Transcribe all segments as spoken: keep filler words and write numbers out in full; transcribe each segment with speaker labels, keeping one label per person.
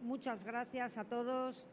Speaker 1: muchas gracias a todos.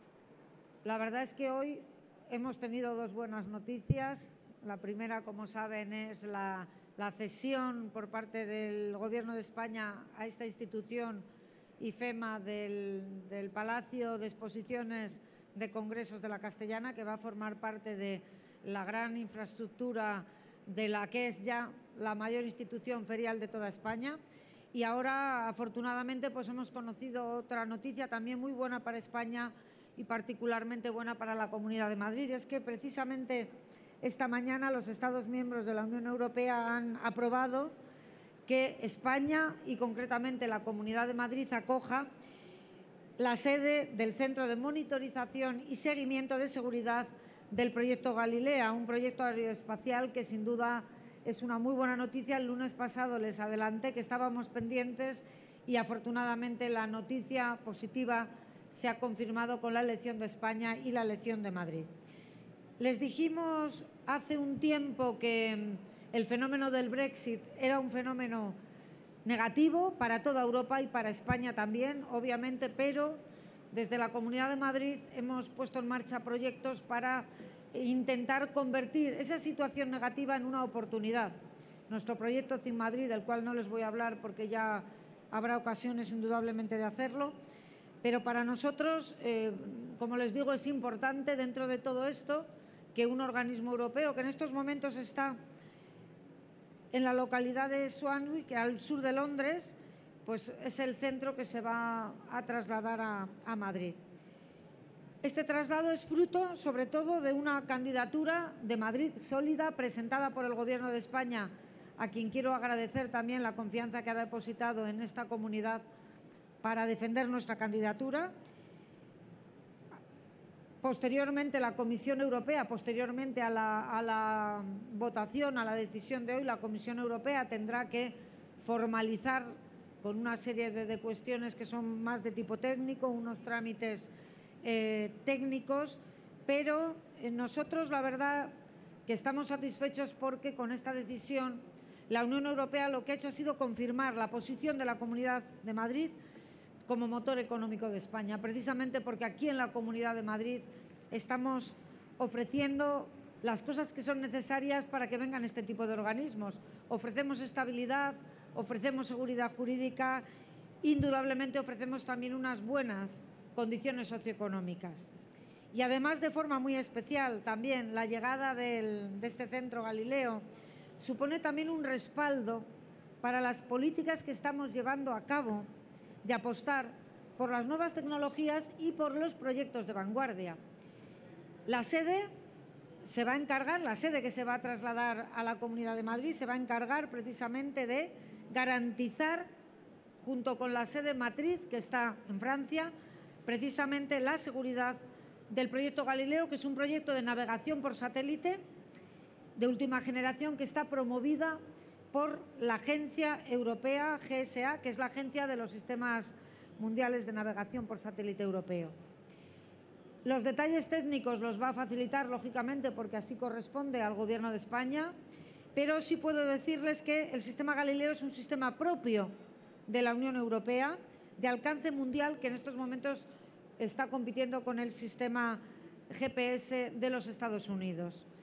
Speaker 1: La verdad es que hoy hemos tenido dos buenas noticias. La primera, como saben, es la, la cesión por parte del Gobierno de España a esta institución IFEMA del, del Palacio de Exposiciones de Congresos de la Castellana, que va a formar parte de la gran infraestructura de la que es ya la mayor institución ferial de toda España. Y ahora, afortunadamente, pues hemos conocido otra noticia también muy buena para España y particularmente buena para la Comunidad de Madrid. Y es que precisamente esta mañana los Estados miembros de la Unión Europea han aprobado que España y concretamente la Comunidad de Madrid acoja la sede del Centro de Monitorización y Seguimiento de Seguridad del proyecto Galileo, un proyecto aeroespacial que sin duda es una muy buena noticia. El lunes pasado les adelanté que estábamos pendientes y afortunadamente la noticia positiva se ha confirmado con la elección de España y la elección de Madrid. Les dijimos hace un tiempo que el fenómeno del Brexit era un fenómeno negativo para toda Europa y para España también, obviamente, pero desde la Comunidad de Madrid hemos puesto en marcha proyectos para intentar convertir esa situación negativa en una oportunidad. Nuestro proyecto C I M Madrid, del cual no les voy a hablar porque ya habrá ocasiones indudablemente de hacerlo, pero para nosotros, eh, como les digo, es importante dentro de todo esto que un organismo europeo que en estos momentos está en la localidad de Swanwick, al sur de Londres, pues es el centro que se va a trasladar a, a Madrid. Este traslado es fruto, sobre todo, de una candidatura de Madrid sólida presentada por el Gobierno de España, a quien quiero agradecer también la confianza que ha depositado en esta comunidad para defender nuestra candidatura. Posteriormente, la Comisión Europea, posteriormente a la, a la votación, a la decisión de hoy, la Comisión Europea tendrá que formalizar con una serie de, de cuestiones que son más de tipo técnico, unos trámites eh, técnicos, pero eh, nosotros la verdad que estamos satisfechos porque con esta decisión la Unión Europea lo que ha hecho ha sido confirmar la posición de la Comunidad de Madrid como motor económico de España, precisamente porque aquí en la Comunidad de Madrid estamos ofreciendo las cosas que son necesarias para que vengan este tipo de organismos. Ofrecemos estabilidad, ofrecemos seguridad jurídica, indudablemente ofrecemos también unas buenas condiciones socioeconómicas. Y además, de forma muy especial, también la llegada del, de este centro Galileo supone también un respaldo para las políticas que estamos llevando a cabo de apostar por las nuevas tecnologías y por los proyectos de vanguardia. La sede se va a encargar, la sede que se va a trasladar a la Comunidad de Madrid se va a encargar precisamente de garantizar, junto con la sede matriz que está en Francia, precisamente la seguridad del proyecto Galileo, que es un proyecto de navegación por satélite de última generación que está promovida por la Agencia Europea G S A, que es la Agencia de los Sistemas Mundiales de Navegación por Satélite Europeo. Los detalles técnicos los va a facilitar, lógicamente, porque así corresponde al Gobierno de España, pero sí puedo decirles que el sistema Galileo es un sistema propio de la Unión Europea, de alcance mundial, que en estos momentos está compitiendo con el sistema G P S de los Estados Unidos.